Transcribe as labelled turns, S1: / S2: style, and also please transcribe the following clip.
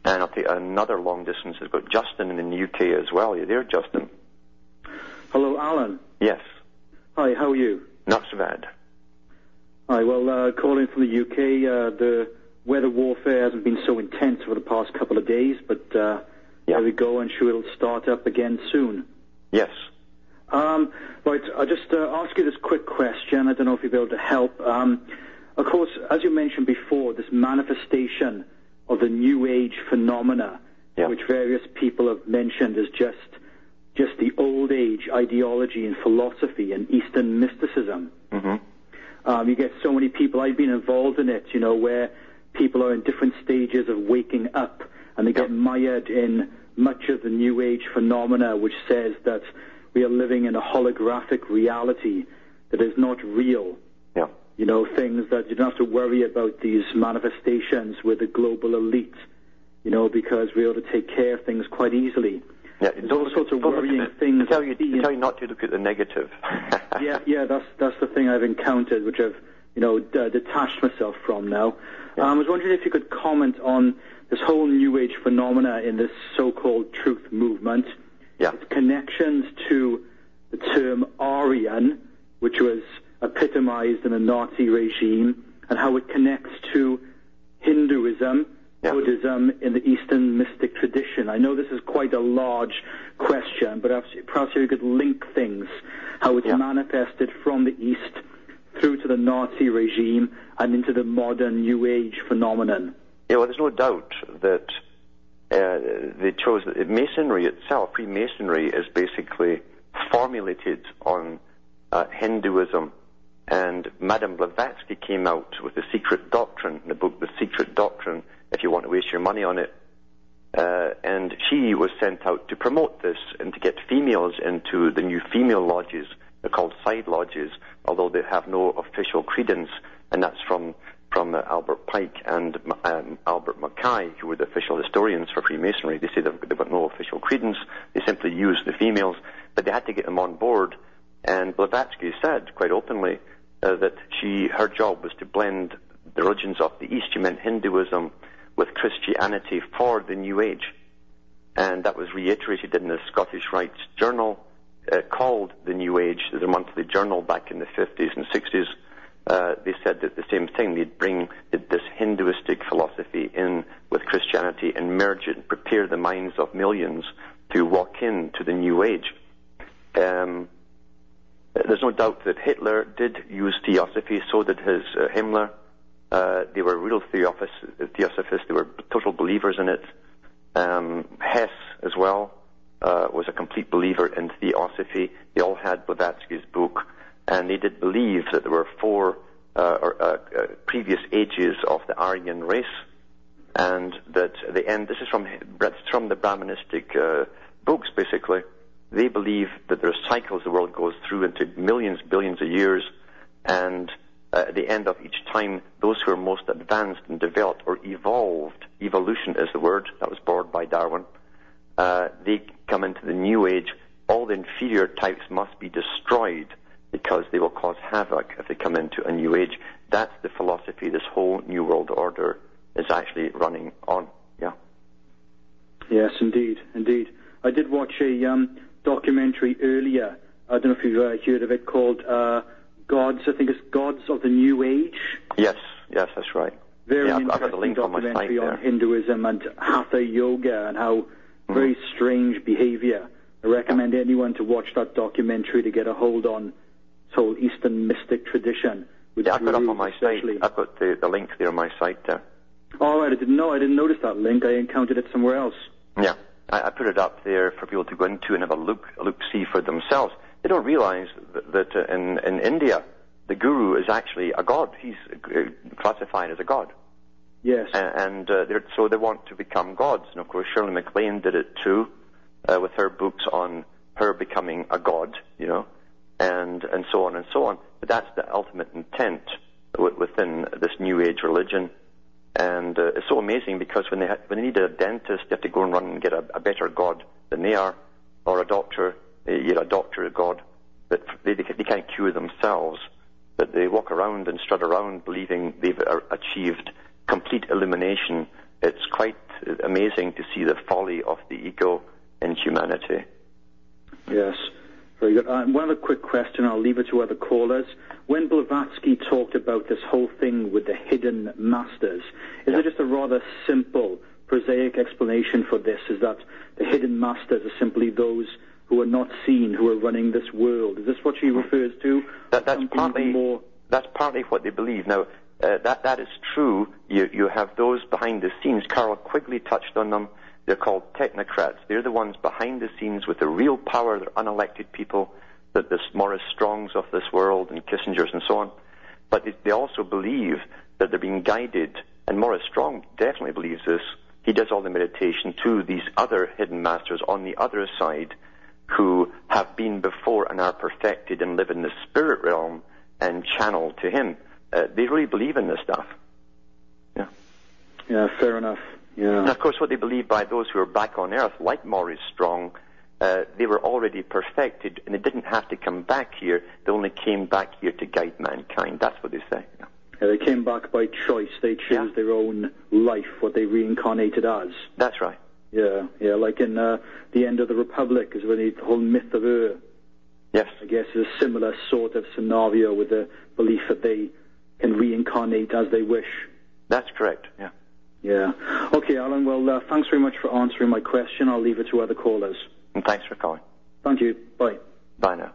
S1: And I'll take another long distance. I've got Justin in the UK as well. You there, Justin?
S2: Hello, Alan.
S1: Yes.
S2: Hi, how are you?
S1: Not so bad.
S2: Hi, well, calling from the UK, the weather warfare hasn't been so intense over the past couple of days, but there we go, I'm sure it'll start up again soon.
S1: Yes.
S2: Right, I'll just ask you this quick question. I don't know if you'll be able to help. Of course, as you mentioned before, this manifestation of the New Age phenomena, which various people have mentioned as just the old age ideology and philosophy and Eastern mysticism.
S1: Mm-hmm.
S2: You get so many people, I've been involved in it, where people are in different stages of waking up, and they get mired in much of the New Age phenomena, which says that we are living in a holographic reality that is not real.
S1: Yeah.
S2: Things that you don't have to worry about these manifestations with the global elite, because we're able to take care of things quite easily.
S1: Yeah,
S2: there's all sorts of worrying things.
S1: Tell you not to look at the negative.
S2: yeah, that's the thing I've encountered, which I've detached myself from now.
S1: Yeah.
S2: I was wondering if you could comment on this whole New Age phenomena in this so-called truth movement.
S1: Yeah.
S2: Its connections to the term Aryan, which was epitomized in the Nazi regime, and how it connects to Hinduism, Buddhism in the Eastern mystic tradition. I know this is quite a large question, but perhaps you could link things, how it's manifested from the East through to the Nazi regime and into the modern New Age phenomenon.
S1: Yeah, well, there's no doubt that they chose that Masonry itself, Freemasonry, is basically formulated on Hinduism. And Madame Blavatsky came out with The Secret Doctrine, the book The Secret Doctrine, if you want to waste your money on it. And she was sent out to promote this and to get females into the new female lodges. They're called side lodges, although they have no official credence, and that's from Albert Pike and Albert Mackay, who were the official historians for Freemasonry. They say they've got no official credence. They simply use the females, but they had to get them on board. And Blavatsky said quite openly that her job was to blend the religions of the East. She meant Hinduism with Christianity for the New Age. And that was reiterated in the Scottish Rites Journal, called the New Age, the monthly journal back in the 50s and 60s. They said that the same thing. They'd bring this Hinduistic philosophy in with Christianity and merge it and prepare the minds of millions to walk into the New Age. There's no doubt that Hitler did use theosophy, so did his Himmler. They were real theosophists. They were total believers in it. Hess, as well, was a complete believer in theosophy. They all had Blavatsky's book, and they did believe that there were four previous ages of the Aryan race, and that at the end, this is from the Brahmanistic books, basically. They believe that there are cycles the world goes through into millions, billions of years, and at the end of each time, those who are most advanced and developed or evolved, evolution is the word, that was borrowed by Darwin, they come into the New Age. All the inferior types must be destroyed because they will cause havoc if they come into a New Age. That's the philosophy this whole New World Order is actually running on. Yeah. Yes,
S2: indeed. I did watch a documentary earlier. I don't know if you've heard of it, called Gods. I think it's Gods of the New Age.
S1: Yes, that's right.
S2: Very
S1: I've
S2: interesting
S1: got the link on my site
S2: documentary
S1: there.
S2: on Hinduism and Hatha Yoga and how very strange behavior. I recommend anyone to watch that documentary to get a hold on this whole Eastern mystic tradition.
S1: Yeah, I've got it up on my site. I've got the link there on my site there.
S2: All right, I didn't notice that link. I encountered it somewhere else.
S1: Yeah, I put it up there for people to go into and have a look-see for themselves. They don't realize that in India, the guru is actually a god. He's classified as a god.
S2: Yes.
S1: And so they want to become gods. And of course, Shirley MacLaine did it too, with her books on her becoming a god, and so on and so on. But that's the ultimate intent within this New Age religion. And it's so amazing because when they need a dentist, they have to go and run and get a better god than they are, or a doctor. You're a doctor, a god, but they can't cure themselves. But they walk around and strut around believing they've achieved complete illumination. It's quite amazing to see the folly of the ego in humanity.
S2: Yes, very good. One other quick question, I'll leave it to other callers. When Blavatsky talked about this whole thing with the hidden masters, is there just a rather simple, prosaic explanation for this? Is that the hidden masters are simply those who are not seen, who are running this world? Is this what she refers to?
S1: That's partly what they believe. Now, that is true. You have those behind the scenes. Carl Quigley touched on them. They're called technocrats. They're the ones behind the scenes with the real power. They're unelected people, that the Maurice Strongs of this world and Kissingers and so on. But they also believe that they're being guided, and Maurice Strong definitely believes this. He does all the meditation to these other hidden masters on the other side who have been before and are perfected and live in the spirit realm and channel to him. They really believe in this stuff. Yeah.
S2: Yeah, fair enough. Yeah.
S1: And of course, what they believe by those who are back on Earth, like Maurice Strong, they were already perfected, and they didn't have to come back here. They only came back here to guide mankind. That's what they say. Yeah.
S2: Yeah, they came back by choice. They chose their own life, what they reincarnated as.
S1: That's right.
S2: Yeah, like in The End of the Republic, is when the whole myth of Ur.
S1: Yes.
S2: I guess is a similar sort of scenario with the belief that they can reincarnate as they wish.
S1: That's correct, yeah.
S2: Yeah. Okay, Alan, well, thanks very much for answering my question. I'll leave it to other callers.
S1: And thanks for calling.
S2: Thank you. Bye.
S1: Bye now.